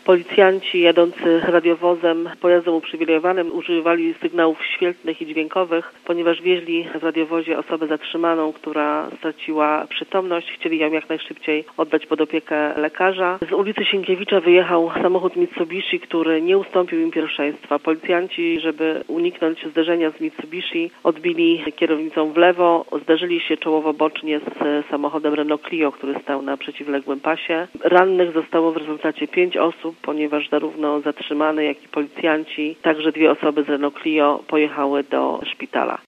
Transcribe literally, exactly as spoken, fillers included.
Policjanci jadący radiowozem pojazdem uprzywilejowanym używali sygnałów świetlnych i dźwiękowych, ponieważ wieźli w radiowozie osobę zatrzymaną, która straciła przytomność. Chcieli ją jak najszybciej oddać pod opiekę lekarza. Z ulicy Sienkiewicza wyjechał samochód Mitsubishi, który nie ustąpił im pierwszeństwa. Policjanci, żeby uniknąć zderzenia z Mitsubishi, odbili kierownicą w lewo, zderzyli się czołowo-bocznie z samochodem Renault Clio, który stał na przeciwległym pasie. Rannych zostało w rezultacie pięć osób, ponieważ zarówno zatrzymane, jak i policjanci, także dwie osoby z Renault Clio pojechały do szpitala.